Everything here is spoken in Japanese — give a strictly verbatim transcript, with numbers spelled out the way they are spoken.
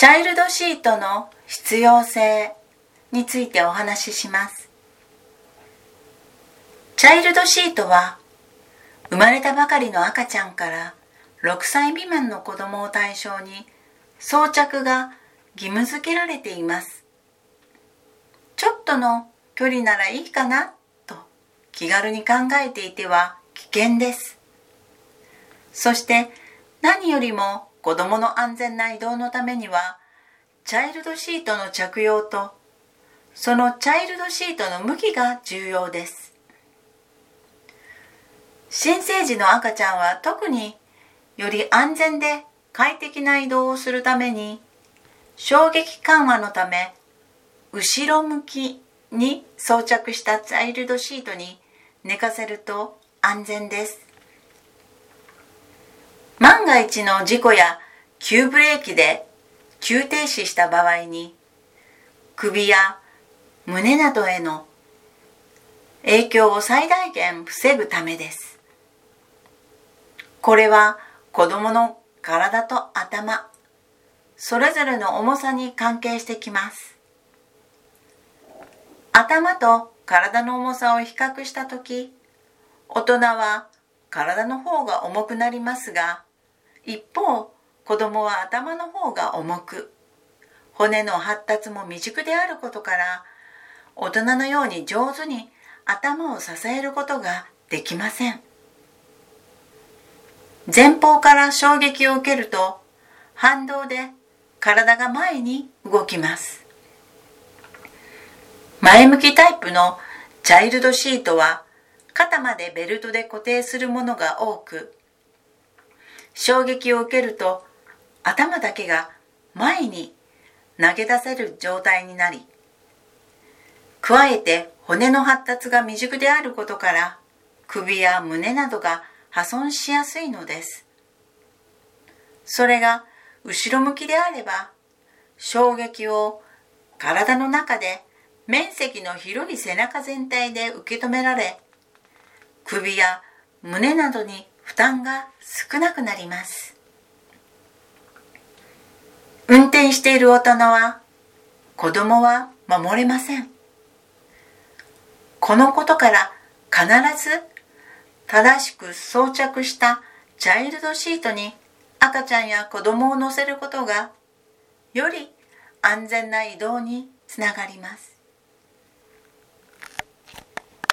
チャイルドシートの必要性についてお話しします。チャイルドシートは生まれたばかりの赤ちゃんからろくさい未満の子どもを対象に装着が義務付けられています。ちょっとの距離ならいいかなと気軽に考えていては危険です。そして何よりも子どもの安全な移動のためにはチャイルドシートの着用とそのチャイルドシートの向きが重要です。新生児の赤ちゃんは特により安全で快適な移動をするために衝撃緩和のため後ろ向きに装着したチャイルドシートに寝かせると安全です。万が一の事故や急ブレーキで急停止した場合に首や胸などへの影響を最大限防ぐためです。これは子どもの体と頭それぞれの重さに関係してきます。頭と体の重さを比較したとき、大人は体の方が重くなりますが、一方子どもは頭の方が重く、骨の発達も未熟であることから大人のように上手に頭を支えることができません。前方から衝撃を受けると反動で体が前に動きます。前向きタイプのチャイルドシートは肩までベルトで固定するものが多く、衝撃を受けると頭だけが前に投げ出せる状態になり、加えて骨の発達が未熟であることから首や胸などが破損しやすいのです。それが後ろ向きであれば衝撃を体の中で面積の広い背中全体で受け止められ、首や胸などに負担が少なくなります。運転している大人は子供は守れません。このことから必ず正しく装着したチャイルドシートに赤ちゃんや子供を乗せることがより安全な移動につながります。